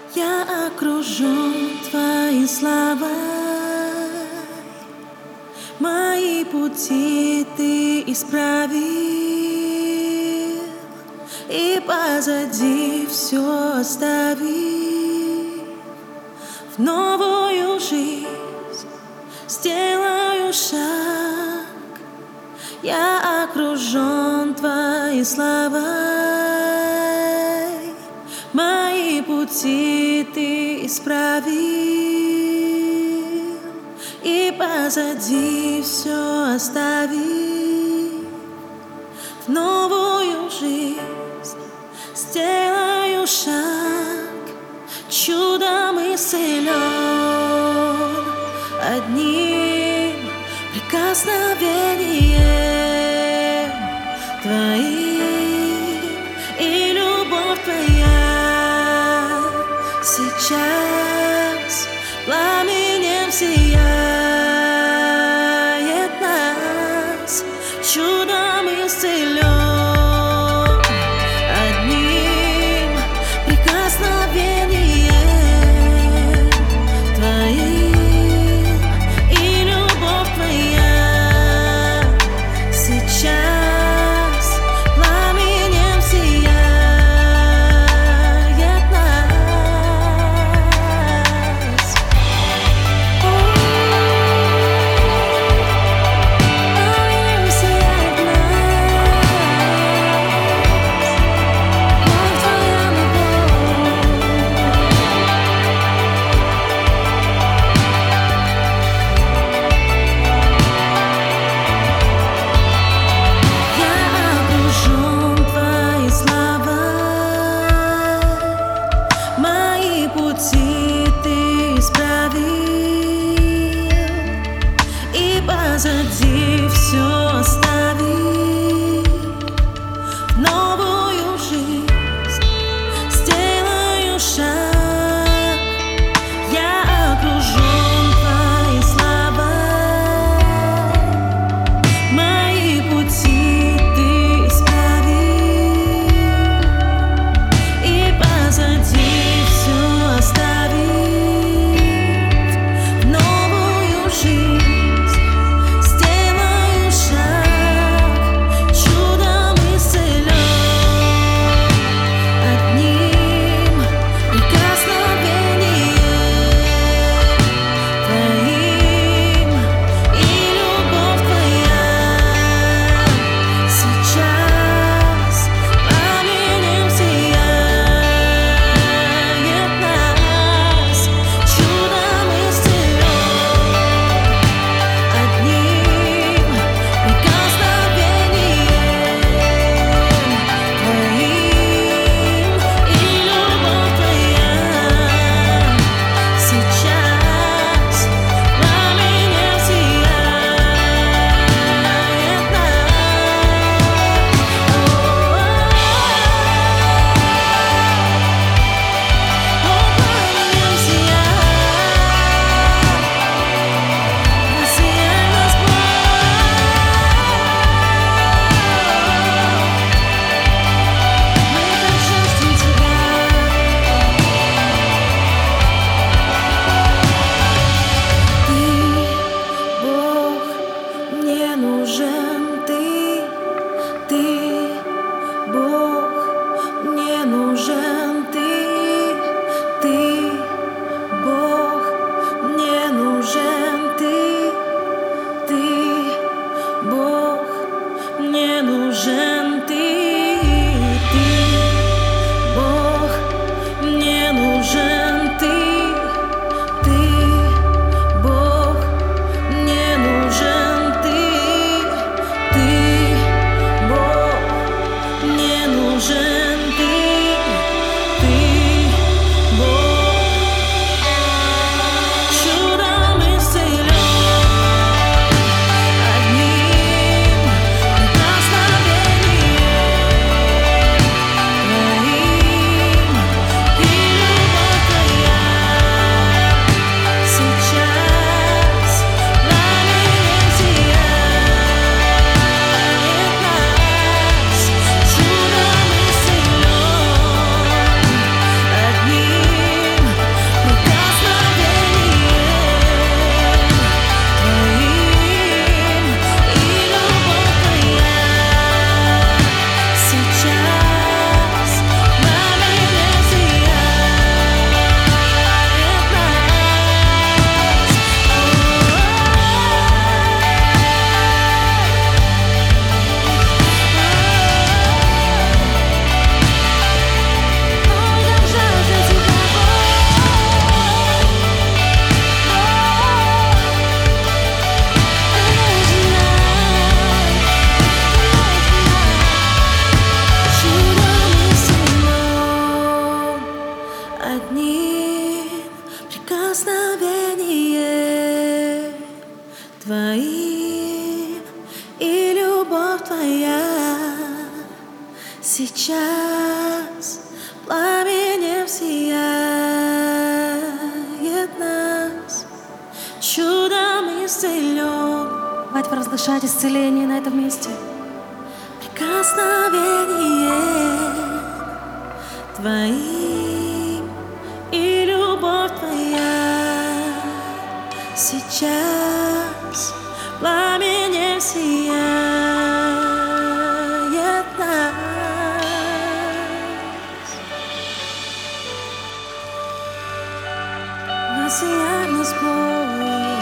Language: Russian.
Я окружен Твоей славой, мои пути Ты исправил, и позади все оставив, в новую жизнь сделаю шаг. Я окружен Твоей славой, мои пути Ты исправил, и позади все оставив, в новую жизнь сделаю шаг. Чудом исцелен одним прикосновением Твоим, и любовь Твоя сейчас пламенем сияет нас. Чудом исцелен одним прикосновением Твоим, и любовь Твоя сейчас пламенем сияет нас. Пламенем сияет нас. Твоя Я окружен Твоей славой, мои пути Ты исправил, и позади все оставив, в новую жизнь сделаю шаг. Я окружен Твоей славой, мои пути Ты исправил, и позади все оставив, в новую жизнь сделаю шаг. Чудом исцелен одним прикосновением Твоим, и любовь Твоя сейчас пламенем сияет нас. Чудом исцелен одним прикосновением Твоим, и любовь Твоя сейчас пламенем сияет Бог, мне нужен Ты, Бог, мне нужен Ты, Бог, мне нужен Ты, Бог, мне нужен Ты, Бог, мне нужен Ты, Бог, мне нужен Ты, Бог. Чудом исцелен одним прикосновением Сейчас пламенем сияет нас, чудом исцелен. Давайте провозглашать исцеление на этом месте. Прикосновение Твоим и любовь Твоя сейчас пламенем сияет нас. Воссияй нас, Бог.